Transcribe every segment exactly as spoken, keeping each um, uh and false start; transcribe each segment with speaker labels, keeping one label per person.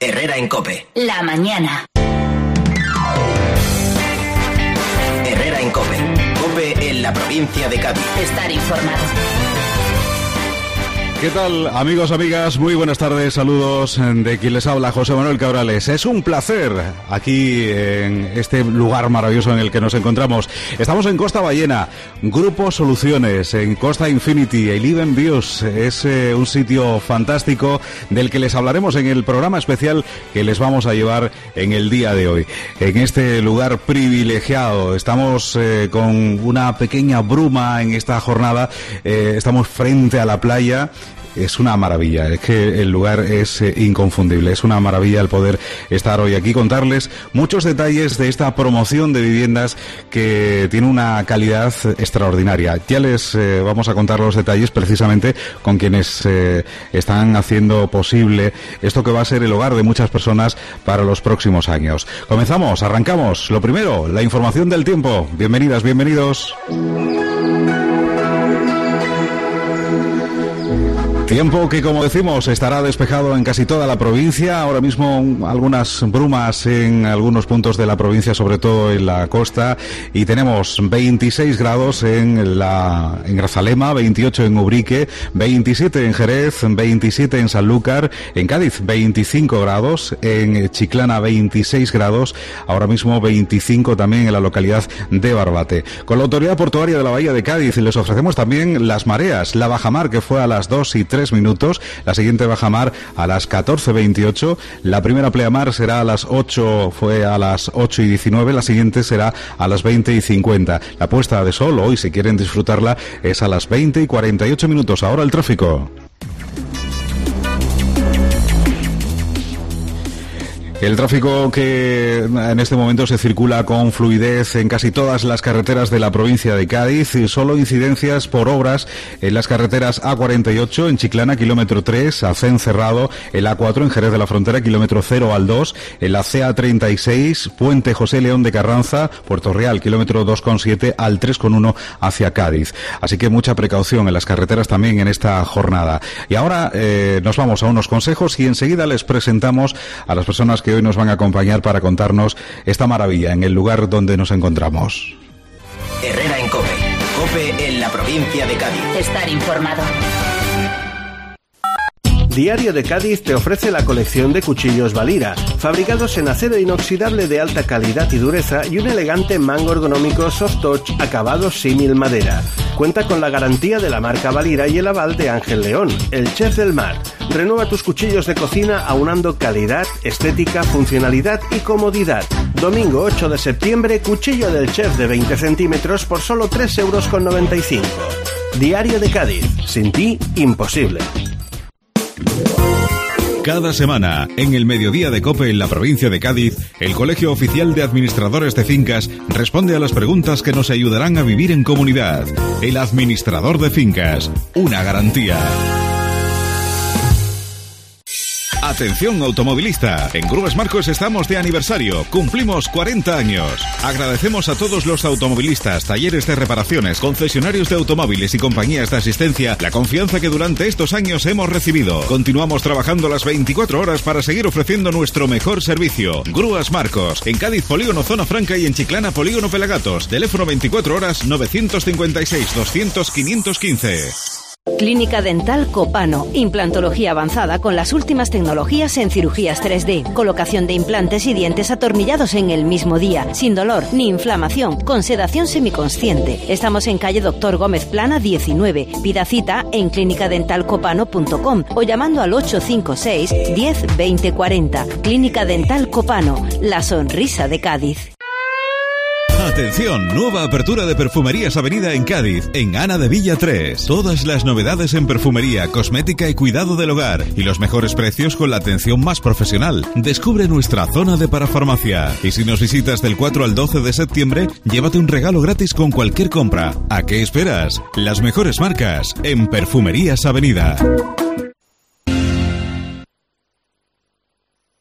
Speaker 1: Herrera en COPE.
Speaker 2: La mañana.
Speaker 1: Herrera en COPE. COPE en la provincia de Cádiz.
Speaker 2: Estar informado.
Speaker 3: ¿Qué tal, amigos, amigas? Muy buenas tardes, saludos de quien les habla, José Manuel Cabrales. Es un placer aquí en este lugar maravilloso en el que nos encontramos. Estamos en Costa Ballena, Grupo Soluciones, en Costa Infinity, Eleven Views. Es eh, un sitio fantástico del que les hablaremos en el programa especial que les vamos a llevar en el día de hoy. En este lugar privilegiado, estamos eh, con una pequeña bruma en esta jornada, eh, estamos frente a la playa. Es una maravilla, es que el lugar es eh, inconfundible, es una maravilla el poder estar hoy aquí, contarles muchos detalles de esta promoción de viviendas que tiene una calidad extraordinaria. Ya les eh, vamos a contar los detalles precisamente con quienes eh, están haciendo posible esto que va a ser el hogar de muchas personas para los próximos años. Comenzamos, arrancamos. Lo primero, la información del tiempo. Bienvenidas, bienvenidos. Tiempo que, como decimos, estará despejado en casi toda la provincia. Ahora mismo algunas brumas en algunos puntos de la provincia, sobre todo en la costa. Y tenemos veintiséis grados en la en Grazalema, veintiocho en Ubrique, veintisiete en Jerez, veintisiete en Sanlúcar, en Cádiz veinticinco grados, en Chiclana veintiséis grados, ahora mismo veinticinco también en la localidad de Barbate. Con la Autoridad Portuaria de la Bahía de Cádiz les ofrecemos también las mareas. La bajamar, que fue a las dos y tres minutos, la siguiente bajamar a las catorce veintiocho, la primera pleamar será a las ocho, fue a las ocho y diecinueve, la siguiente será a las veinte y cincuenta. La puesta de sol hoy, si quieren disfrutarla, es a las veinte y cuarenta y ocho minutos. Ahora el tráfico. El tráfico que en este momento se circula con fluidez en casi todas las carreteras de la provincia de Cádiz, y solo incidencias por obras en las carreteras A cuarenta y ocho en Chiclana, kilómetro tres, Acén cerrado, el A cuatro en Jerez de la Frontera, kilómetro cero al dos, en la C A treinta y seis, Puente José León de Carranza, Puerto Real, kilómetro dos coma siete al tres coma uno hacia Cádiz. Así que mucha precaución en las carreteras también en esta jornada. Y ahora eh, nos vamos a unos consejos y enseguida les presentamos a las personas que hoy nos van a acompañar para contarnos esta maravilla en el lugar donde nos encontramos.
Speaker 1: Herrera en COPE. COPE en la provincia de Cádiz.
Speaker 2: Estar informado.
Speaker 4: Diario de Cádiz te ofrece la colección de cuchillos Valira, fabricados en acero inoxidable de alta calidad y dureza y un elegante mango ergonómico soft touch acabado símil madera. Cuenta con la garantía de la marca Valira y el aval de Ángel León, el chef del mar. Renueva tus cuchillos de cocina aunando calidad, estética, funcionalidad y comodidad. Domingo ocho de septiembre, cuchillo del chef de veinte centímetros por solo tres euros con noventa y cinco. Diario de Cádiz. Sin ti, imposible.
Speaker 5: Cada semana, en el mediodía de COPE en la provincia de Cádiz, el Colegio Oficial de Administradores de Fincas responde a las preguntas que nos ayudarán a vivir en comunidad. El administrador de fincas, una garantía. Atención automovilista, en Grúas Marcos estamos de aniversario, cumplimos cuarenta años. Agradecemos a todos los automovilistas, talleres de reparaciones, concesionarios de automóviles y compañías de asistencia la confianza que durante estos años hemos recibido. Continuamos trabajando las veinticuatro horas para seguir ofreciendo nuestro mejor servicio. Grúas Marcos, en Cádiz Polígono Zona Franca y en Chiclana Polígono Pelagatos. Teléfono veinticuatro horas novecientos cincuenta y seis doscientos quinientos quince.
Speaker 6: Clínica Dental Copano, implantología avanzada con las últimas tecnologías en cirugías tres D, colocación de implantes y dientes atornillados en el mismo día, sin dolor ni inflamación, con sedación semiconsciente. Estamos en calle Doctor Gómez Plana diecinueve. Pida cita en clínica dental copano punto com o llamando al ocho cinco seis diez veinte cuarenta. Clínica Dental Copano, la sonrisa de Cádiz.
Speaker 5: Atención, nueva apertura de Perfumerías Avenida en Cádiz, en Ana de Villa tres. Todas las novedades en perfumería, cosmética y cuidado del hogar, y los mejores precios con la atención más profesional. Descubre nuestra zona de parafarmacia. Y si nos visitas del cuatro al doce de septiembre, llévate un regalo gratis con cualquier compra. ¿A qué esperas? Las mejores marcas en Perfumerías Avenida.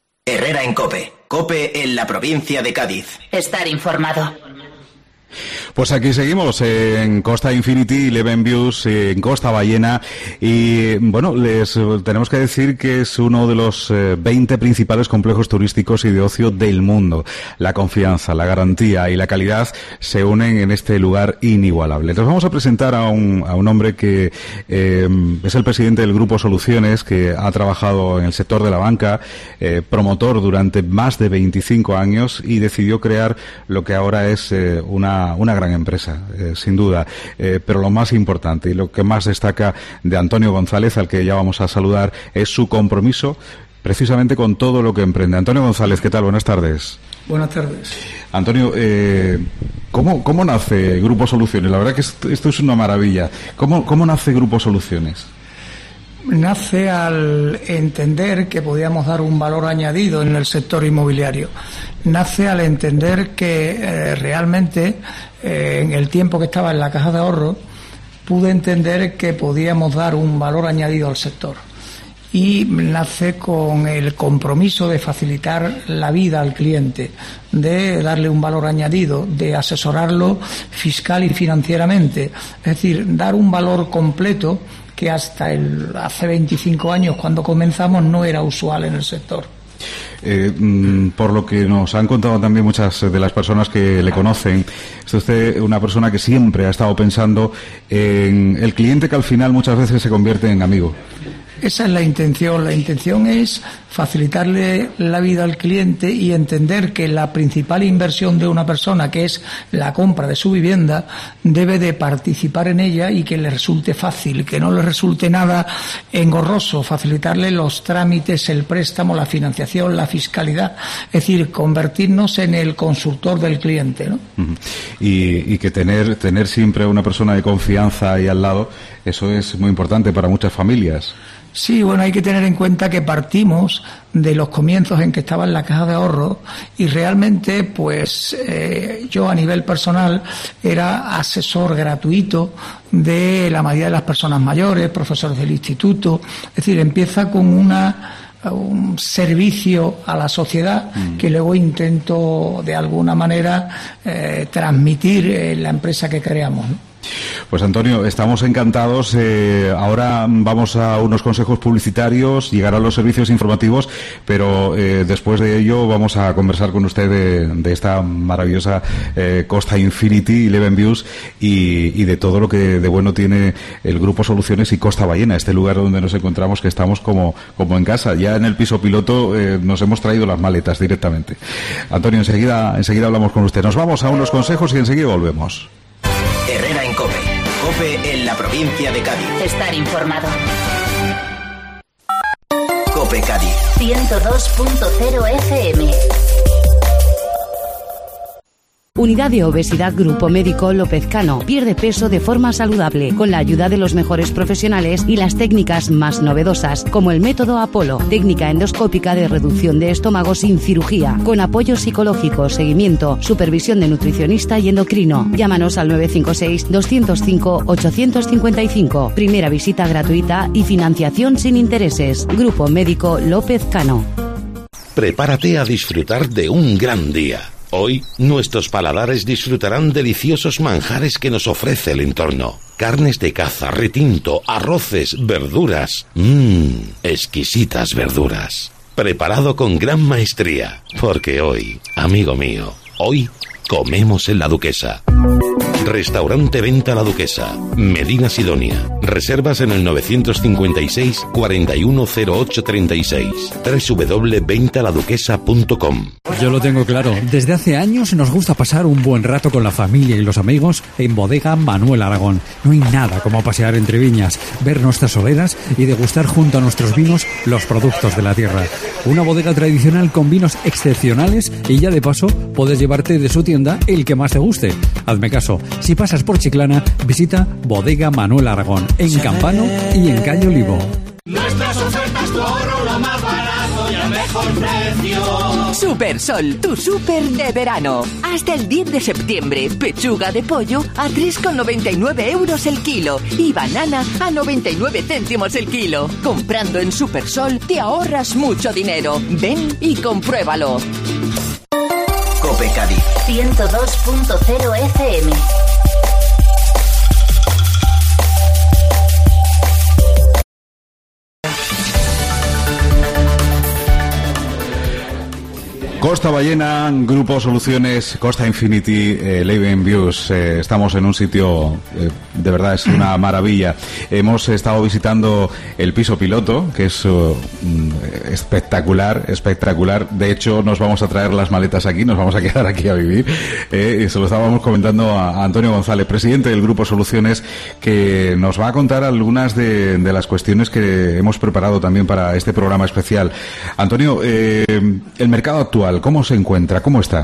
Speaker 1: Herrera en COPE. COPE en la provincia de Cádiz.
Speaker 2: Estar informado.
Speaker 3: Pues aquí seguimos en Costa Infinity, Eleven Views, en Costa Ballena, y bueno, les tenemos que decir que es uno de los eh, veinte principales complejos turísticos y de ocio del mundo. La confianza, la garantía y la calidad se unen en este lugar inigualable. Nos vamos a presentar a un, a un hombre que eh, es el presidente del Grupo Soluciones, que ha trabajado en el sector de la banca, eh, promotor durante más de veinticinco años, y decidió crear lo que ahora es eh, una, una gran empresa, eh, sin duda. Eh, pero lo más importante y lo que más destaca de Antonio González, al que ya vamos a saludar, es su compromiso precisamente con todo lo que emprende. Antonio González, ¿qué tal? Buenas tardes.
Speaker 7: Buenas tardes.
Speaker 3: Antonio, eh, ¿cómo, ¿cómo nace Grupo Soluciones? La verdad que esto, esto es una maravilla. ¿Cómo, cómo nace Grupo Soluciones?
Speaker 7: Nace al entender que podíamos dar un valor añadido en el sector inmobiliario. Nace al entender que eh, realmente eh, en el tiempo que estaba en la Caja de Ahorros pude entender que podíamos dar un valor añadido al sector. Y nace con el compromiso de facilitar la vida al cliente, de darle un valor añadido, de asesorarlo fiscal y financieramente. Es decir, dar un valor completo que hasta el, hace veinticinco años, cuando comenzamos, no era usual en el sector.
Speaker 3: Eh, por lo que nos han contado también muchas de las personas que le conocen, es usted una persona que siempre ha estado pensando en el cliente, que al final muchas veces se convierte en amigo.
Speaker 7: Esa es la intención. La intención es facilitarle la vida al cliente y entender que la principal inversión de una persona, que es la compra de su vivienda, debe de participar en ella y que le resulte fácil, que no le resulte nada engorroso, facilitarle los trámites, el préstamo, la financiación, la fiscalidad, es decir, convertirnos en el consultor del cliente, ¿no?
Speaker 3: Uh-huh. Y, y que tener, tener siempre una persona de confianza ahí al lado, eso es muy importante para muchas familias.
Speaker 7: Sí, bueno, hay que tener en cuenta que partimos de los comienzos en que estaba en la Caja de Ahorros y realmente, pues, eh, yo a nivel personal era asesor gratuito de la mayoría de las personas mayores, profesores del instituto. Es decir, empieza con una un servicio a la sociedad mm. que luego intento de alguna manera eh, transmitir en la empresa que creamos, ¿no?
Speaker 3: Pues Antonio, estamos encantados. Eh, ahora vamos a unos consejos publicitarios, llegarán los servicios informativos, pero eh, después de ello vamos a conversar con usted de, de esta maravillosa eh, Costa Infinity, Eleven Views, y, y de todo lo que de bueno tiene el Grupo Soluciones y Costa Ballena, este lugar donde nos encontramos, que estamos como, como en casa. Ya en el piso piloto eh, nos hemos traído las maletas directamente. Antonio, enseguida, enseguida hablamos con usted. Nos vamos a unos consejos y enseguida volvemos.
Speaker 1: Herrera en COPE. COPE en la provincia de Cádiz.
Speaker 2: Estar informado.
Speaker 1: COPE Cádiz.
Speaker 2: ciento dos punto cero F M.
Speaker 8: Unidad de Obesidad Grupo Médico López Cano. Pierde peso de forma saludable con la ayuda de los mejores profesionales y las técnicas más novedosas, como el método Apolo, técnica endoscópica de reducción de estómago sin cirugía, con apoyo psicológico, seguimiento, supervisión de nutricionista y endocrino. Llámanos al nueve cinco seis, dos cero cinco, ocho cinco cinco. Primera visita gratuita y financiación sin intereses. Grupo Médico López Cano.
Speaker 9: Prepárate a disfrutar de un gran día. Hoy, nuestros paladares disfrutarán deliciosos manjares que nos ofrece el entorno. Carnes de caza, retinto, arroces, verduras. Mmm, exquisitas verduras. Preparado con gran maestría. Porque hoy, amigo mío, hoy comemos en La Duquesa. Restaurante Venta La Duquesa, Medina Sidonia. Reservas en el novecientos cincuenta y seis, cuarenta y uno cero ocho treinta y seis. doble u doble u doble u punto venta la duquesa punto com.
Speaker 10: Yo lo tengo claro. Desde hace años nos gusta pasar un buen rato con la familia y los amigos en Bodega Manuel Aragón. No hay nada como pasear entre viñas, ver nuestras soleras y degustar junto a nuestros vinos los productos de la tierra. Una bodega tradicional con vinos excepcionales y ya de paso puedes llevarte de su tienda el que más te guste. Hazme caso. Si pasas por Chiclana, visita Bodega Manuel Aragón, en Campano y en Calle Olivo.
Speaker 11: Nuestras ofertas, tu ahorro, lo más barato y al mejor precio.
Speaker 12: Supersol, tu súper de verano. Hasta el diez de septiembre, pechuga de pollo a tres con noventa y nueve euros el kilo y banana a noventa y nueve céntimos el kilo. Comprando en Supersol te ahorras mucho dinero. Ven y compruébalo.
Speaker 1: COPE Cádiz.
Speaker 2: ciento dos punto cero F M.
Speaker 3: Costa Ballena, Grupo Soluciones, Costa Infinity, eh, Living Views. Eh, estamos en un sitio, eh, de verdad es una maravilla. Hemos estado visitando el piso piloto, que es uh, espectacular, espectacular. De hecho, nos vamos a traer las maletas aquí, nos vamos a quedar aquí a vivir. Eh, y se lo estábamos comentando a, a Antonio González, presidente del Grupo Soluciones, que nos va a contar algunas de, de las cuestiones que hemos preparado también para este programa especial. Antonio, eh, el mercado actual, ¿cómo se encuentra? ¿Cómo está?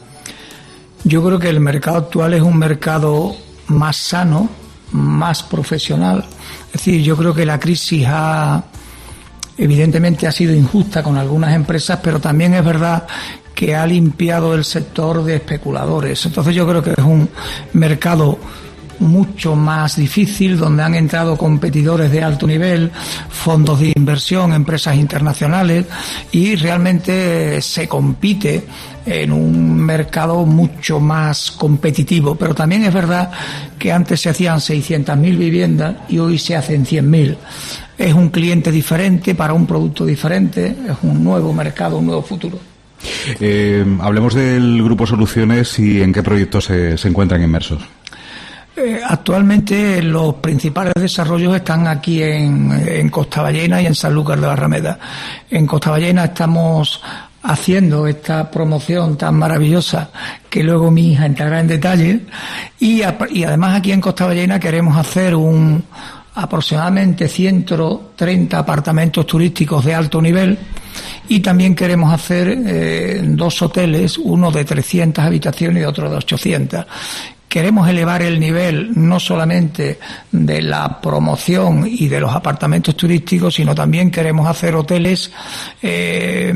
Speaker 7: Yo creo que el mercado actual es un mercado más sano, más profesional. Es decir, yo creo que la crisis ha, evidentemente ha sido injusta con algunas empresas, pero también es verdad que ha limpiado el sector de especuladores. Entonces yo creo que es un mercado mucho más difícil, donde han entrado competidores de alto nivel, fondos de inversión, empresas internacionales, y realmente se compite en un mercado mucho más competitivo. Pero también es verdad que antes se hacían seiscientas mil viviendas y hoy se hacen cien mil. Es un cliente diferente para un producto diferente, es un nuevo mercado, un nuevo futuro.
Speaker 3: Eh, hablemos del Grupo Soluciones y en qué proyectos se, se encuentran inmersos.
Speaker 7: Eh, actualmente los principales desarrollos están aquí en, en Costa Ballena y en Sanlúcar de Barrameda. En Costa Ballena estamos haciendo esta promoción tan maravillosa que luego mi hija entrará en detalle, y, a, y además aquí en Costa Ballena queremos hacer un aproximadamente ciento treinta apartamentos turísticos de alto nivel, y también queremos hacer eh, dos hoteles, uno de trescientas habitaciones y otro de ochocientas. Queremos elevar el nivel no solamente de la promoción y de los apartamentos turísticos, sino también queremos hacer hoteles eh,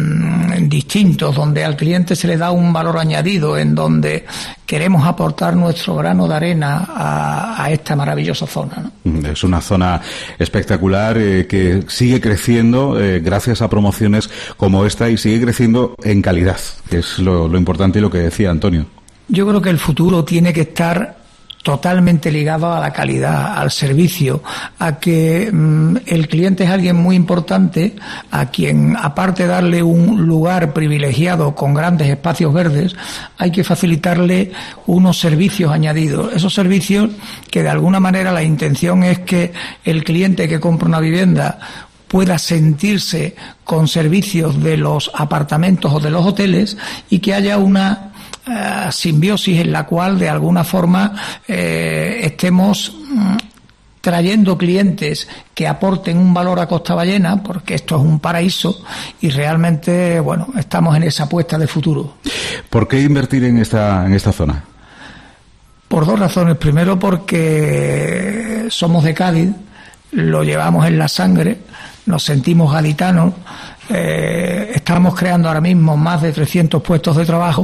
Speaker 7: distintos, donde al cliente se le da un valor añadido, en donde queremos aportar nuestro grano de arena a, a esta maravillosa zona, ¿no?
Speaker 3: Es una zona espectacular eh, que sigue creciendo eh, gracias a promociones como esta, y sigue creciendo en calidad, que es lo, lo importante y lo que decía Antonio.
Speaker 7: Yo creo que el futuro tiene que estar totalmente ligado a la calidad, al servicio, a que mmm, el cliente es alguien muy importante, a quien, aparte de darle un lugar privilegiado con grandes espacios verdes, hay que facilitarle unos servicios añadidos. Esos servicios que de alguna manera la intención es que el cliente que compra una vivienda pueda sentirse con servicios de los apartamentos o de los hoteles, y que haya una Uh, simbiosis en la cual de alguna forma eh, estemos mm, trayendo clientes que aporten un valor a Costa Ballena, porque esto es un paraíso, y realmente, bueno, estamos en esa apuesta de futuro.
Speaker 3: ¿Por qué invertir en esta, en esta zona?
Speaker 7: Por dos razones. Primero, porque somos de Cádiz, lo llevamos en la sangre, nos sentimos gaditanos. Eh, estamos creando ahora mismo más de trescientos puestos de trabajo,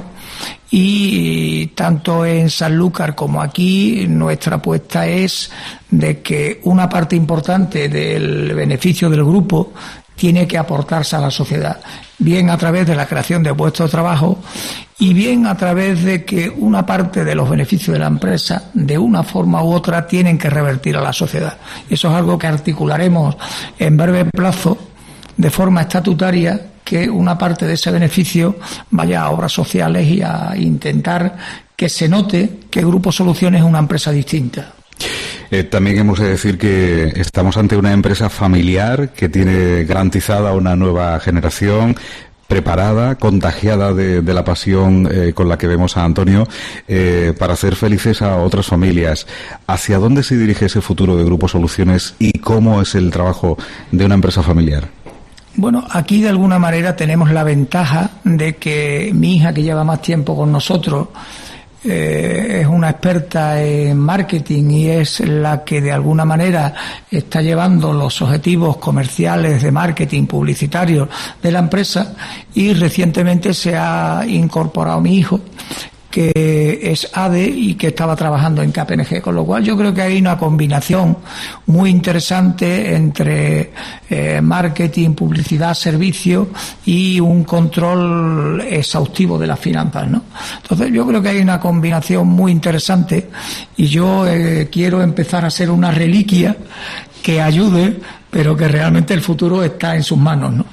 Speaker 7: y tanto en Sanlúcar como aquí nuestra apuesta es de que una parte importante del beneficio del grupo tiene que aportarse a la sociedad, bien a través de la creación de puestos de trabajo, y bien a través de que una parte de los beneficios de la empresa, de una forma u otra, tienen que revertir a la sociedad. Eso es algo que articularemos en breve plazo, de forma estatutaria, que una parte de ese beneficio vaya a obras sociales y a intentar que se note que Grupo Soluciones es una empresa distinta.
Speaker 3: Eh, también hemos de decir que estamos ante una empresa familiar que tiene garantizada una nueva generación, preparada, contagiada de, de la pasión eh, con la que vemos a Antonio, eh, para hacer felices a otras familias. ¿Hacia dónde se dirige ese futuro de Grupo Soluciones y cómo es el trabajo de una empresa familiar?
Speaker 7: Bueno, aquí de alguna manera tenemos la ventaja de que mi hija, que lleva más tiempo con nosotros, eh, es una experta en marketing y es la que de alguna manera está llevando los objetivos comerciales de marketing publicitario de la empresa, y recientemente se ha incorporado mi hijo, que es A D E y que estaba trabajando en K P N G, con lo cual yo creo que hay una combinación muy interesante entre eh, marketing, publicidad, servicio y un control exhaustivo de las finanzas, ¿no? Entonces yo creo que hay una combinación muy interesante y yo eh, quiero empezar a ser una reliquia que ayude, pero que realmente el futuro está en sus manos, ¿no?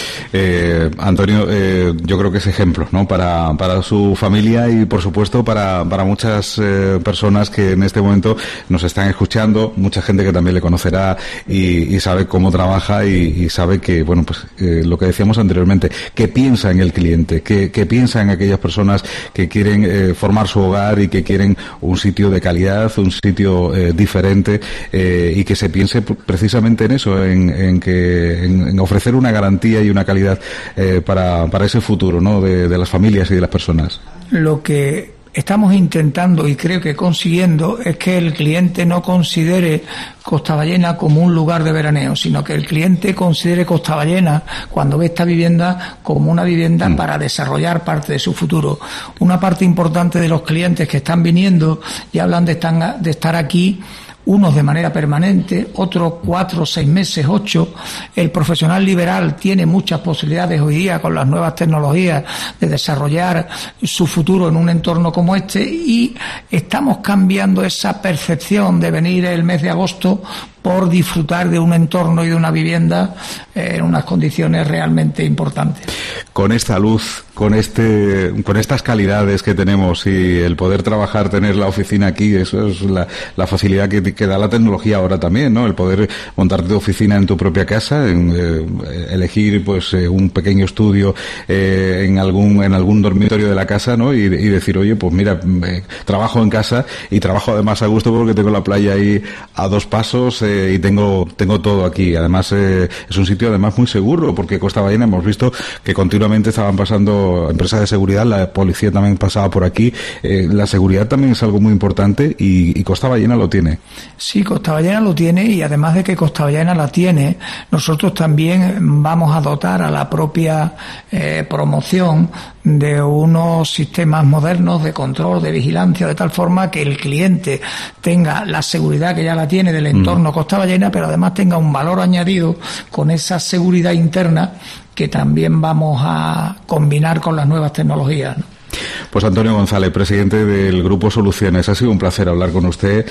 Speaker 3: Eh, Antonio, eh, yo creo que es ejemplo, ¿no? Para, para su familia y, por supuesto, para, para muchas eh, personas que en este momento nos están escuchando, mucha gente que también le conocerá y, y sabe cómo trabaja y, y sabe que, bueno, pues eh, lo que decíamos anteriormente, que piensa en el cliente, que, que piensa en aquellas personas que quieren eh, formar su hogar y que quieren un sitio de calidad, un sitio eh, diferente eh, y que se piense precisamente en eso, en, en que en, en ofrecer una garantía y una calidad eh, para, para ese futuro, ¿no? De, de las familias y de las personas.
Speaker 7: Lo que estamos intentando y creo que consiguiendo es que el cliente no considere Costaballena como un lugar de veraneo, sino que el cliente considere Costaballena, cuando ve esta vivienda, como una vivienda mm. para desarrollar parte de su futuro. Una parte importante de los clientes que están viniendo y hablan de, estar, de estar aquí, unos de manera permanente, otros cuatro, seis meses, ocho. El profesional liberal tiene muchas posibilidades hoy día con las nuevas tecnologías de desarrollar su futuro en un entorno como este y estamos cambiando esa percepción de venir el mes de agosto por disfrutar de un entorno y de una vivienda en unas condiciones realmente importantes.
Speaker 3: Con esta luz, con este, con estas calidades que tenemos y el poder trabajar, tener la oficina aquí, eso es la, la facilidad que, que da la tecnología ahora también, ¿no? El poder montarte tu oficina en tu propia casa, en, eh, elegir pues eh, un pequeño estudio eh, en algún en algún dormitorio de la casa, ¿no? Y, y decir, oye, pues mira, eh, trabajo en casa y trabajo además a gusto porque tengo la playa ahí a dos pasos. Eh, y tengo tengo todo aquí. Además eh, es un sitio además muy seguro porque Costaballena hemos visto que continuamente estaban pasando empresas de seguridad, la policía también pasaba por aquí. Eh, la seguridad también es algo muy importante y, y Costaballena lo tiene.
Speaker 7: Sí, Costaballena lo tiene y además de que Costaballena la tiene, nosotros también vamos a dotar a la propia eh, promoción de unos sistemas modernos de control, de vigilancia, de tal forma que el cliente tenga la seguridad que ya la tiene del entorno mm. Costaballena, pero además tenga un valor añadido con esa seguridad interna que también vamos a combinar con las nuevas tecnologías, ¿no?
Speaker 3: Pues Antonio González, presidente del Grupo Soluciones, ha sido un placer hablar con usted,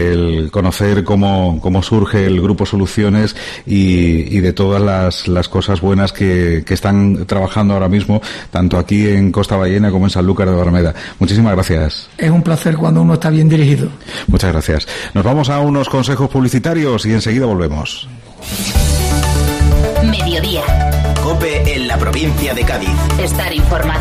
Speaker 3: el conocer cómo, cómo surge el Grupo Soluciones y, y de todas las, las cosas buenas que, que están trabajando ahora mismo, tanto aquí en Costaballena como en Sanlúcar de Barrameda. Muchísimas gracias.
Speaker 7: Es un placer cuando uno está bien dirigido.
Speaker 3: Muchas gracias. Nos vamos a unos consejos publicitarios y enseguida volvemos.
Speaker 2: Mediodía.
Speaker 1: COPE en la provincia de Cádiz.
Speaker 2: Estar informado.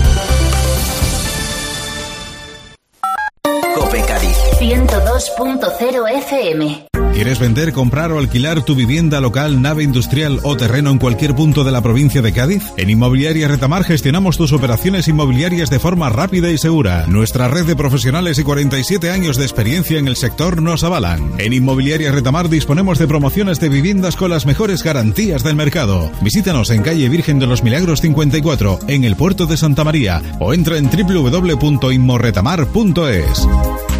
Speaker 2: COPE Cádiz ciento dos punto cero F M.
Speaker 5: ¿Quieres vender, comprar o alquilar tu vivienda local, nave industrial o terreno en cualquier punto de la provincia de Cádiz? En Inmobiliaria Retamar gestionamos tus operaciones inmobiliarias de forma rápida y segura. Nuestra red de profesionales y cuarenta y siete años de experiencia en el sector nos avalan. En Inmobiliaria Retamar disponemos de promociones de viviendas con las mejores garantías del mercado. Visítanos en calle Virgen de los Milagros cincuenta y cuatro, en el puerto de Santa María, o entra en doble u doble u doble u punto inmorretamar punto es.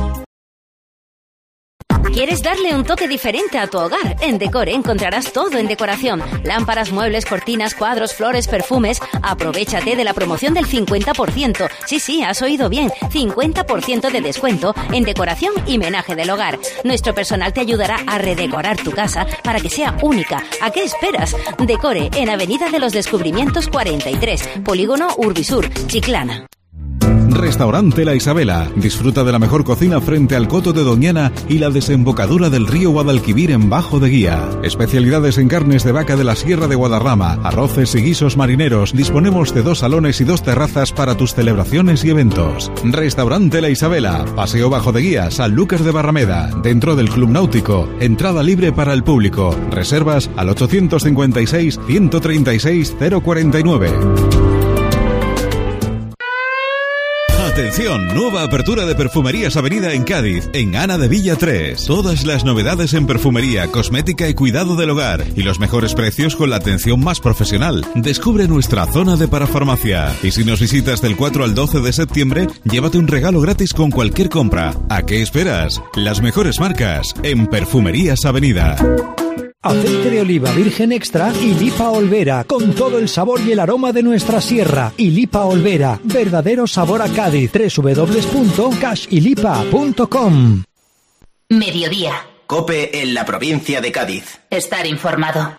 Speaker 6: ¿Quieres darle un toque diferente a tu hogar? En Decore encontrarás todo en decoración. Lámparas, muebles, cortinas, cuadros, flores, perfumes. Aprovechate de la promoción del cincuenta por ciento. Sí, sí, has oído bien. cincuenta por ciento de descuento en decoración y menaje del hogar. Nuestro personal te ayudará a redecorar tu casa para que sea única. ¿A qué esperas? Decore en Avenida de los Descubrimientos cuarenta y tres, Polígono Urbisur, Chiclana.
Speaker 5: Restaurante La Isabela. Disfruta de la mejor cocina frente al Coto de Doñana y la desembocadura del río Guadalquivir en Bajo de Guía. Especialidades en carnes de vaca de la Sierra de Guadarrama, arroces y guisos marineros. Disponemos de dos salones y dos terrazas para tus celebraciones y eventos. Restaurante La Isabela. Paseo Bajo de Guía, Sanlúcar de Barrameda. Dentro del Club Náutico. Entrada libre para el público. Reservas al ochocientos cincuenta y seis, ciento treinta y seis, cero cuarenta y nueve. Atención, nueva apertura de Perfumerías Avenida en Cádiz, en Ana de Villa tres. Todas las novedades en perfumería, cosmética y cuidado del hogar y los mejores precios con la atención más profesional. Descubre nuestra zona de parafarmacia. Y si nos visitas del cuatro al doce de septiembre, llévate un regalo gratis con cualquier compra. ¿A qué esperas? Las mejores marcas en Perfumerías Avenida.
Speaker 13: Aceite de oliva virgen extra y Lipa Olvera, con todo el sabor y el aroma de nuestra sierra. Y Lipa Olvera, verdadero sabor a Cádiz. doble u doble u doble u punto cash y lipa punto com.
Speaker 2: Mediodía.
Speaker 1: COPE en la provincia de Cádiz.
Speaker 2: Estar informado.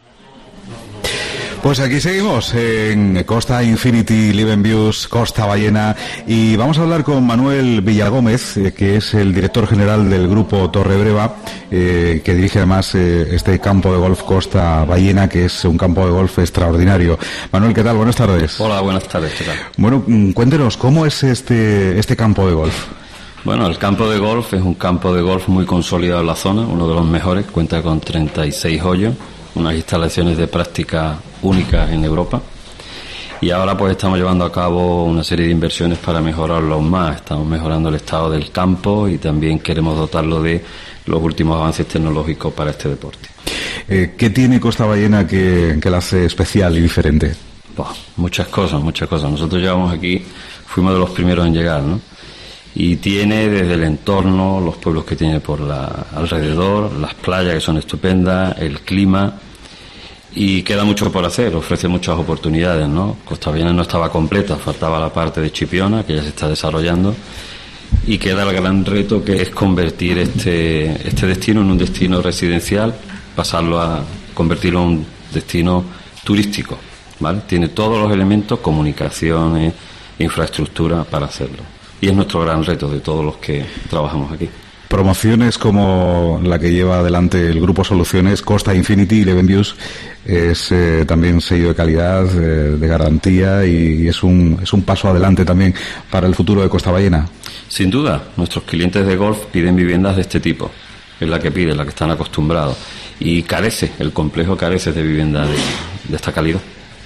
Speaker 3: Pues aquí seguimos en Costa Infinity, Live and Views, Costa Ballena, y vamos a hablar con Manuel Villagómez, eh, que es el director general del grupo Torrebreva, eh, que dirige además eh, este campo de golf Costa Ballena, que es un campo de golf extraordinario. Manuel, ¿qué tal? Buenas tardes.
Speaker 14: Hola, buenas tardes, ¿qué tal?
Speaker 3: Bueno, cuéntenos, ¿cómo es este, este campo de golf?
Speaker 14: Bueno, el campo de golf es un campo de golf muy consolidado en la zona, uno de los mejores, cuenta con treinta y seis hoyos, unas instalaciones de práctica únicas en Europa, y ahora pues estamos llevando a cabo una serie de inversiones para mejorarlo aún más. Estamos mejorando el estado del campo y también queremos dotarlo de los últimos avances tecnológicos para este deporte.
Speaker 3: Eh, ¿Qué tiene Costa Ballena que, que la hace especial y diferente?
Speaker 14: Pues, muchas cosas, muchas cosas. Nosotros llegamos aquí, fuimos de los primeros en llegar, ¿no? Y tiene desde el entorno, los pueblos que tiene por la alrededor, las playas que son estupendas, el clima, y queda mucho por hacer, ofrece muchas oportunidades, ¿no? Costa Ballena no estaba completa, faltaba la parte de Chipiona, que ya se está desarrollando, y queda el gran reto, que es convertir este, este destino en un destino residencial, pasarlo a convertirlo en un destino turístico, ¿vale? Tiene todos los elementos, comunicaciones, infraestructura para hacerlo. Y es nuestro gran reto de todos los que trabajamos aquí.
Speaker 3: Promociones como la que lleva adelante el Grupo Soluciones, Costa Infinity y Live and Views, es eh, también sello de calidad, eh, de garantía, y, y es un es un paso adelante también para el futuro de Costa Ballena.
Speaker 14: Sin duda, nuestros clientes de golf piden viviendas de este tipo, es la que piden, la que están acostumbrados, y carece, el complejo carece de vivienda de, de esta calidad.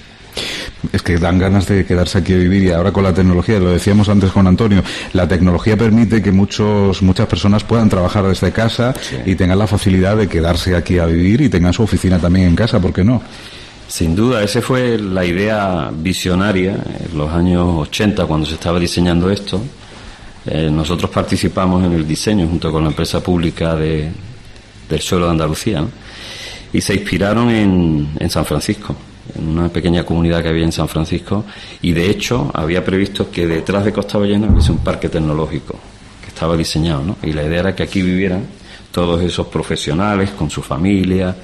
Speaker 3: Es que dan ganas de quedarse aquí a vivir, y ahora con la tecnología, lo decíamos antes con Antonio, la tecnología permite que muchos muchas personas puedan trabajar desde casa, sí, y tengan la facilidad de quedarse aquí a vivir y tengan su oficina también en casa, ¿por qué no?
Speaker 14: Sin duda, esa fue la idea visionaria en los años ochenta, cuando se estaba diseñando esto. Eh, nosotros participamos en el diseño junto con la empresa pública de, del suelo de Andalucía, ¿no? Y se inspiraron en, en San Francisco, en una pequeña comunidad que había en San Francisco, y de hecho había previsto que detrás de Costa Ballena hubiese un parque tecnológico que estaba diseñado, ¿no? Y la idea era que aquí vivieran todos esos profesionales con su familia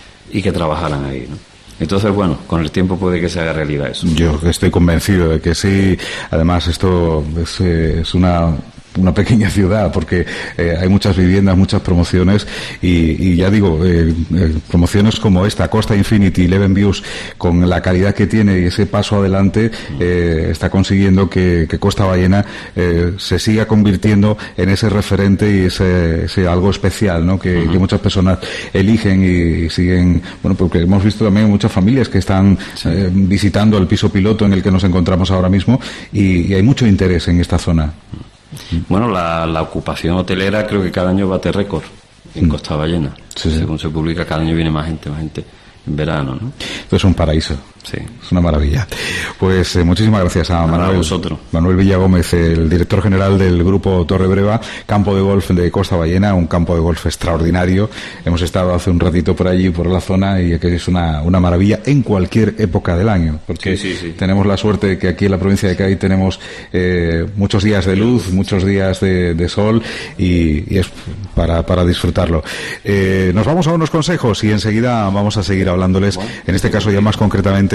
Speaker 14: y que trabajaran ahí, ¿no? Entonces, bueno, con el tiempo puede que se haga realidad eso.
Speaker 3: Yo estoy convencido de que sí. Además, esto es, es una una pequeña ciudad, porque eh, hay muchas viviendas, muchas promociones, y, y ya digo, eh, eh, promociones como esta, Costa Infinity, Live and Views, con la calidad que tiene y ese paso adelante, eh, está consiguiendo que, que Costa Ballena eh, se siga convirtiendo en ese referente y ese, ese algo especial, ¿no? Que, uh-huh. que muchas personas eligen y, y siguen, bueno, porque hemos visto también muchas familias que están sí. eh, visitando el piso piloto en el que nos encontramos ahora mismo, y, y hay mucho interés en esta zona.
Speaker 14: Bueno, la, la ocupación hotelera creo que cada año bate récord en mm. Costa Ballena. Sí, Según sí. se publica, cada año viene más gente, más gente en verano, ¿no?
Speaker 3: Esto es un paraíso.
Speaker 14: Sí.
Speaker 3: Es una maravilla. Pues eh, muchísimas gracias a Manuel,
Speaker 14: vosotros.
Speaker 3: Manuel Villagómez, el director general del Grupo Torrebreva, campo de golf de Costa Ballena, un campo de golf extraordinario. Hemos estado hace un ratito por allí, por la zona, y que es una, una maravilla en cualquier época del año, porque
Speaker 14: sí, sí, sí.
Speaker 3: tenemos la suerte de que aquí en la provincia de Cádiz tenemos eh, muchos días de luz, muchos días de, de sol, y, y es para, para disfrutarlo. Eh, nos vamos a unos consejos y enseguida vamos a seguir hablándoles, bueno, en este caso ya más concretamente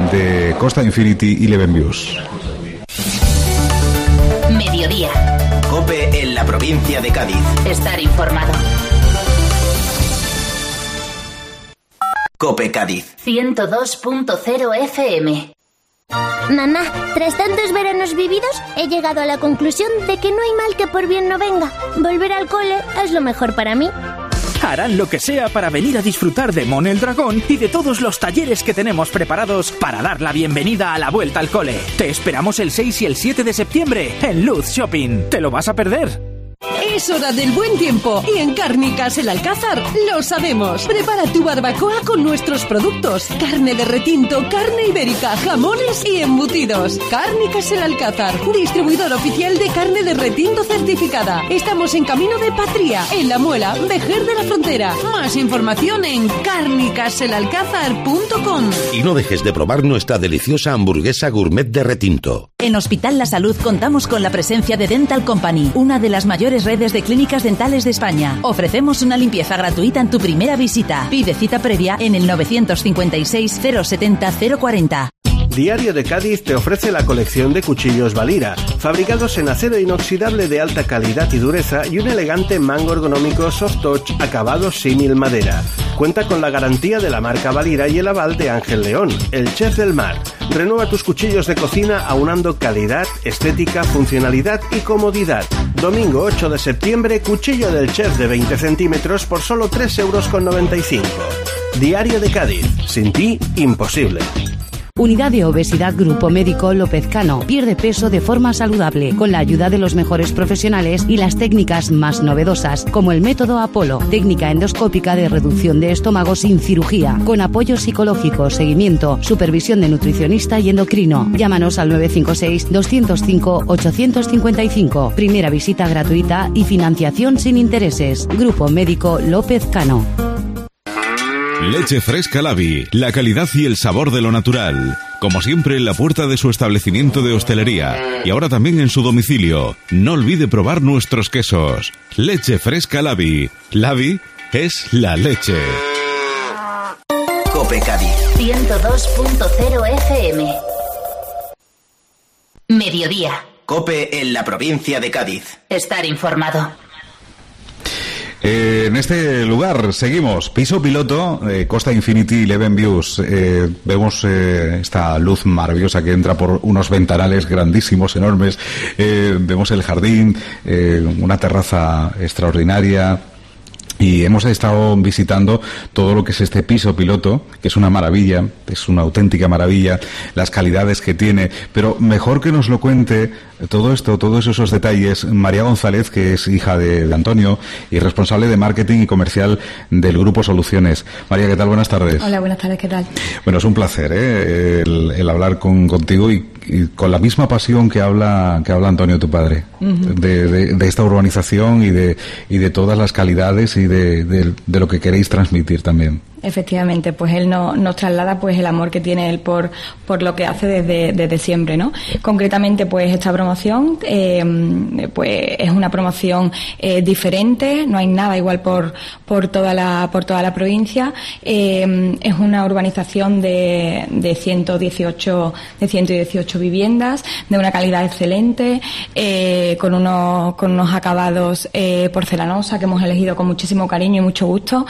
Speaker 3: de Costa Infinity y Live and Views.
Speaker 2: Mediodía.
Speaker 1: COPE en la provincia de Cádiz.
Speaker 2: Estar informado.
Speaker 1: COPE Cádiz.
Speaker 2: ciento dos punto cero F M.
Speaker 15: Mamá, tras tantos veranos vividos, he llegado a la conclusión de que no hay mal que por bien no venga. Volver al cole es lo mejor para mí.
Speaker 16: harán lo que sea para venir a disfrutar de Mon el Dragón y de todos los talleres que tenemos preparados para dar la bienvenida a la vuelta al cole. Te esperamos el seis y el siete de septiembre en Luz Shopping. ¿Te lo vas a perder?
Speaker 17: Es hora del buen tiempo y en Cárnicas El Alcázar lo sabemos. Prepara tu barbacoa con nuestros productos: carne de retinto, carne ibérica, jamones y embutidos. Cárnicas El Alcázar, distribuidor oficial de carne de retinto certificada. Estamos en Camino de Patria, en La Muela, Vejer de la Frontera. Más información en cárnicas el alcázar punto com.
Speaker 9: Y no dejes de probar nuestra deliciosa hamburguesa gourmet de retinto.
Speaker 18: En Hospital La Salud contamos con la presencia de Dental Company, una de las mayores redes de clínicas dentales de España. Ofrecemos una limpieza gratuita en tu primera visita. Pide cita previa en el novecientos cincuenta y seis cero setenta cero cuarenta.
Speaker 4: Diario de Cádiz te ofrece la colección de cuchillos Valira, fabricados en acero inoxidable de alta calidad y dureza y un elegante mango ergonómico soft touch acabado símil madera. Cuenta con la garantía de la marca Valira y el aval de Ángel León, el chef del mar. Renueva tus cuchillos de cocina aunando calidad, estética, funcionalidad y comodidad. Domingo ocho de septiembre, cuchillo del chef de veinte centímetros por solo tres euros con noventa y cinco. Diario de Cádiz. Sin ti, imposible.
Speaker 8: Unidad de Obesidad Grupo Médico López Cano. Pierde peso de forma saludable con la ayuda de los mejores profesionales y las técnicas más novedosas, como el método Apolo, técnica endoscópica de reducción de estómago sin cirugía, con apoyo psicológico, seguimiento, supervisión de nutricionista y endocrino. Llámanos al nueve cinco seis, dos cero cinco, ocho cinco cinco. Primera visita gratuita y financiación sin intereses. Grupo Médico López Cano.
Speaker 5: Leche Fresca Lavi, la calidad y el sabor de lo natural. Como siempre en la puerta de su establecimiento de hostelería y ahora también en su domicilio. No olvide probar nuestros quesos. Leche Fresca Lavi. Lavi es la leche.
Speaker 2: Cope Cádiz ciento dos punto cero F M. Mediodía.
Speaker 1: Cope en la provincia de Cádiz.
Speaker 2: Estar informado.
Speaker 3: Eh, en este lugar seguimos, piso piloto, eh, Costa Infinity Eleven Views. Eh, vemos eh, esta luz maravillosa que entra por unos ventanales grandísimos, enormes. Eh, vemos el jardín, eh, una terraza extraordinaria. Y hemos estado visitando todo lo que es este piso piloto, que es una maravilla, es una auténtica maravilla, las calidades que tiene. Pero mejor que nos lo cuente todo esto, todos esos detalles, María González, que es hija de, de Antonio y responsable de marketing y comercial del Grupo Soluciones. María, ¿qué tal? Buenas tardes.
Speaker 19: Hola, buenas tardes, ¿qué tal?
Speaker 3: Bueno, es un placer ¿eh? el, el hablar con, contigo y, y con la misma pasión que habla que habla Antonio, tu padre, uh-huh. de, de, de esta urbanización y de, y de todas las calidades y de, de, de lo que queréis transmitir también.
Speaker 19: Efectivamente, pues él no, nos traslada pues el amor que tiene él por, por lo que hace desde, desde siempre, ¿no? Concretamente, pues esta promoción, eh, pues es una promoción eh, diferente, no hay nada igual por, por toda la, por toda la provincia, eh, es una urbanización de, de ciento dieciocho, de ciento dieciocho viviendas, de una calidad excelente, eh, con unos, con unos acabados, eh, porcelanosa que hemos elegido con muchísimo cariño y mucho gusto,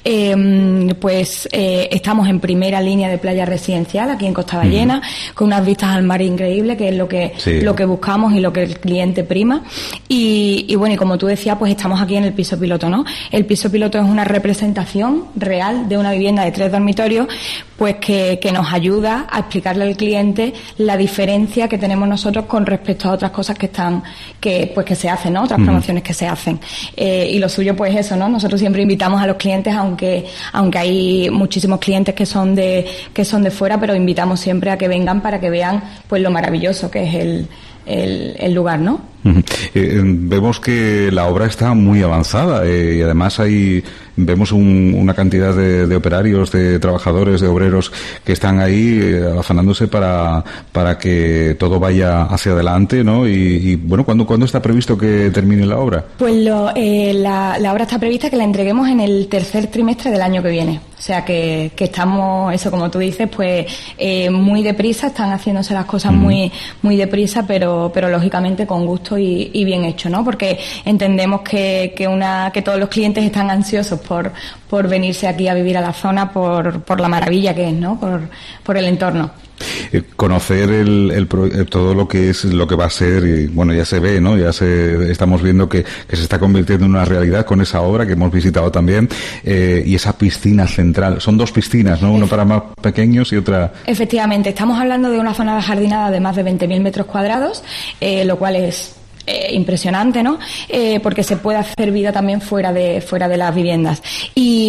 Speaker 19: eh, pues eh, estamos en primera línea de playa residencial aquí en Costa Ballena, uh-huh. con unas vistas al mar increíbles, que es lo que sí. lo que buscamos y lo que el cliente prima. Y, y bueno, y como tú decías, pues estamos aquí en el piso piloto, ¿no? El piso piloto es una representación real de una vivienda de tres dormitorios, pues que, que nos ayuda a explicarle al cliente la diferencia que tenemos nosotros con respecto a otras cosas que están, que pues que se hacen, ¿no? Otras uh-huh. promociones que se hacen. Eh, y lo suyo, pues eso, ¿no? Nosotros siempre invitamos a los clientes, aunque aunque hay muchísimos clientes que son de que son de fuera, pero invitamos siempre a que vengan para que vean pues lo maravilloso que es el el, el lugar, ¿no?
Speaker 3: Uh-huh. Eh, vemos que la obra está muy avanzada eh, y además hay vemos un, una cantidad de, de operarios, de trabajadores, de obreros que están ahí eh, afanándose para para que todo vaya hacia adelante, ¿no? Y, y bueno, ¿cuándo, ¿cuándo está previsto que termine la obra?
Speaker 19: Pues lo, eh, la, la obra está prevista que la entreguemos en el tercer trimestre del año que viene. O sea que, que estamos, eso como tú dices, pues eh, muy deprisa, están haciéndose las cosas uh-huh. muy muy deprisa, pero pero lógicamente con gusto y, y bien hecho, ¿no? Porque entendemos que, que una que todos los clientes están ansiosos por por venirse aquí a vivir a la zona por por la maravilla que es, ¿no? Por por el entorno.
Speaker 3: Eh, conocer el, el, el, todo lo que es, lo que va a ser, y bueno, ya se ve, ¿no? Ya se, estamos viendo que, que se está convirtiendo en una realidad con esa obra que hemos visitado también, eh, y esa piscina central. Son dos piscinas, ¿no? Una para más pequeños y otra...
Speaker 19: Efectivamente, estamos hablando de una zona jardinada de más de veinte mil metros cuadrados, eh, lo cual es... Eh, impresionante, ¿no? Eh, porque se puede hacer vida también fuera de fuera de las viviendas y,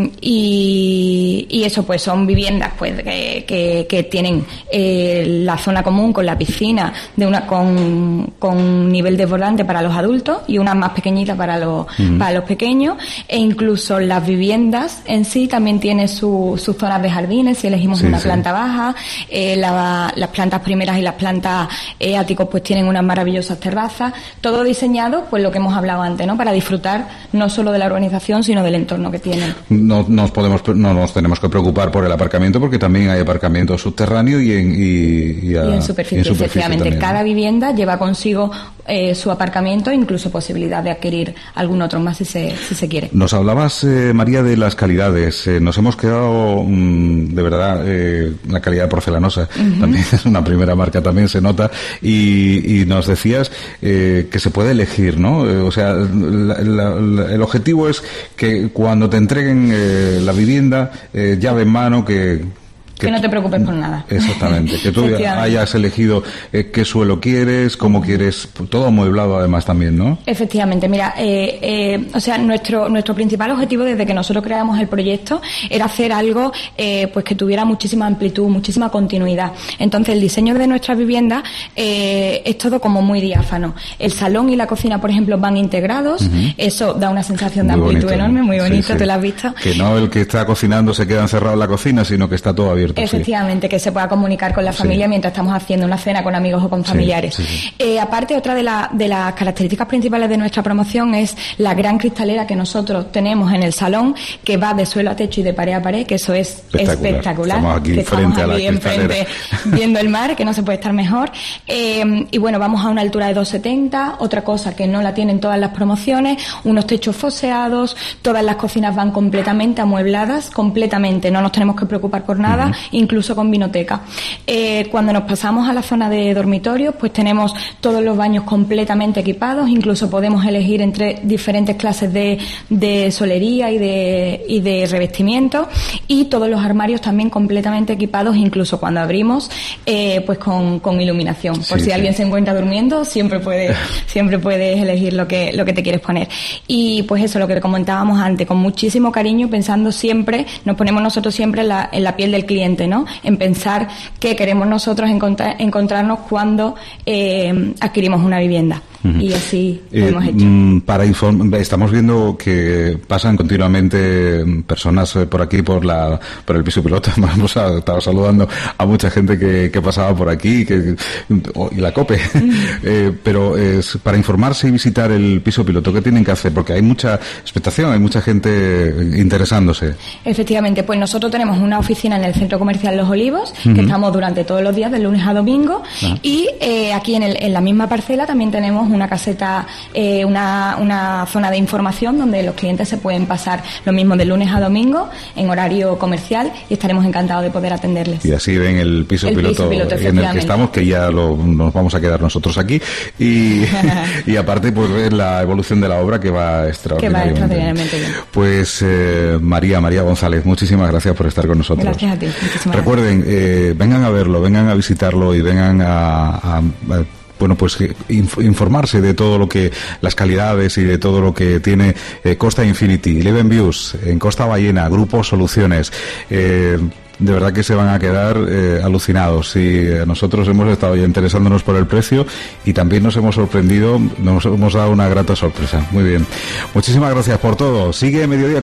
Speaker 19: y, y eso pues son viviendas pues que, que, que tienen eh, la zona común con la piscina de una con, con nivel desbordante para los adultos y una más pequeñita para los uh-huh. para los pequeños, e incluso las viviendas en sí también tienen su, sus zonas de jardines. Si elegimos sí, una sí. planta baja, eh, la, las plantas primeras y las plantas eh, áticos pues tienen unas maravillosas terrazas. Todo diseñado, pues lo que hemos hablado antes, ¿no? Para disfrutar no solo de la urbanización, sino del entorno que tienen.
Speaker 3: No nos podemos, no nos tenemos que preocupar por el aparcamiento, porque también hay aparcamiento subterráneo y en, y, y, a,
Speaker 19: y en superficie. Y en superficie efectivamente, también, cada ¿no? vivienda lleva consigo eh, su aparcamiento, incluso posibilidad de adquirir algún otro más si se, si se quiere.
Speaker 3: Nos hablabas, eh, María, de las calidades. Eh, nos hemos quedado, mmm, de verdad, eh, la calidad porcelanosa uh-huh. también es una primera marca, también se nota. Y, y nos decías eh, que se puede elegir, ¿no? Eh, o sea, la, la, la, el objetivo es que cuando te entreguen eh, la vivienda, eh, llave en mano, que...
Speaker 19: Que, que no te preocupes por nada.
Speaker 3: Exactamente. Que tú hayas elegido eh, qué suelo quieres, cómo quieres, todo amueblado además también, ¿no?
Speaker 19: Efectivamente. Mira, eh, eh, o sea, nuestro nuestro principal objetivo desde que nosotros creamos el proyecto era hacer algo eh, pues que tuviera muchísima amplitud, muchísima continuidad. Entonces, el diseño de nuestras viviendas eh, es todo como muy diáfano. El salón y la cocina, por ejemplo, van integrados. Uh-huh. Eso da una sensación de muy amplitud bonito, enorme, muy bonito. Sí, sí. ¿Te lo has visto?
Speaker 3: Que no el que está cocinando se queda encerrado en la cocina, sino que está todo abierto.
Speaker 19: Efectivamente, sí. Que se pueda comunicar con la familia sí. mientras estamos haciendo una cena con amigos o con familiares. Sí, sí, sí. Eh, aparte, otra de, la, de las características principales de nuestra promoción es la gran cristalera que nosotros tenemos en el salón, que va de suelo a techo y de pared a pared, que eso es espectacular. espectacular
Speaker 3: estamos aquí
Speaker 19: que
Speaker 3: frente
Speaker 19: estamos
Speaker 3: a
Speaker 19: aquí
Speaker 3: la
Speaker 19: enfrente viendo el mar, que no se puede estar mejor. Eh, y bueno, vamos a una altura de dos setenta, otra cosa que no la tienen todas las promociones, unos techos foseados, todas las cocinas van completamente amuebladas, completamente, no nos tenemos que preocupar por nada, uh-huh. incluso con vinoteca. Eh, cuando nos pasamos a la zona de dormitorios, pues tenemos todos los baños completamente equipados, incluso podemos elegir entre diferentes clases de, de solería y de, y de revestimiento, y todos los armarios también completamente equipados, incluso cuando abrimos, eh, pues con, con iluminación. Por sí, si sí. alguien se encuentra durmiendo, siempre puedes, siempre puedes elegir lo que, lo que te quieres poner. Y pues eso, lo que comentábamos antes, con muchísimo cariño, pensando siempre, nos ponemos nosotros siempre en la, en la piel del cliente, ¿no? En pensar qué queremos nosotros encontrar, encontrarnos cuando eh, adquirimos una vivienda. Uh-huh. Y así lo eh, hemos hecho.
Speaker 3: Para inform- estamos viendo que pasan continuamente personas por aquí, por la por el piso piloto. Hemos estado saludando a mucha gente que, que pasaba por aquí, que, y la COPE. Uh-huh. eh, pero es para informarse y visitar el piso piloto, ¿qué tienen que hacer? Porque hay mucha expectación, hay mucha gente interesándose.
Speaker 19: Efectivamente, pues nosotros tenemos una oficina en el Centro Comercial Los Olivos, uh-huh. que estamos durante todos los días, de lunes a domingo, uh-huh. y eh, aquí en, el, en la misma parcela también tenemos una caseta, eh, una, una zona de información donde los clientes se pueden pasar lo mismo de lunes a domingo en horario comercial, y estaremos encantados de poder atenderles.
Speaker 3: Y así ven el piso el piloto, piso piloto en el que estamos, que ya lo, nos vamos a quedar nosotros aquí, y, y aparte pues ver la evolución de la obra, que va extraordinariamente,
Speaker 19: que va extraordinariamente bien.
Speaker 3: Pues eh, María, María González, muchísimas gracias por estar con nosotros.
Speaker 19: Gracias a ti. Muchísimas
Speaker 3: Recuerden, eh, vengan a verlo, vengan a visitarlo y vengan a, a, a bueno, pues informarse de todo lo que, las calidades y de todo lo que tiene eh, Costa Infinity, Live and Views, en Costa Ballena, Grupo Soluciones. Eh, de verdad que se van a quedar eh, alucinados, y eh, nosotros hemos estado ya interesándonos por el precio y también nos hemos sorprendido, nos hemos dado una grata sorpresa. Muy bien, muchísimas gracias por todo. Sigue Mediodía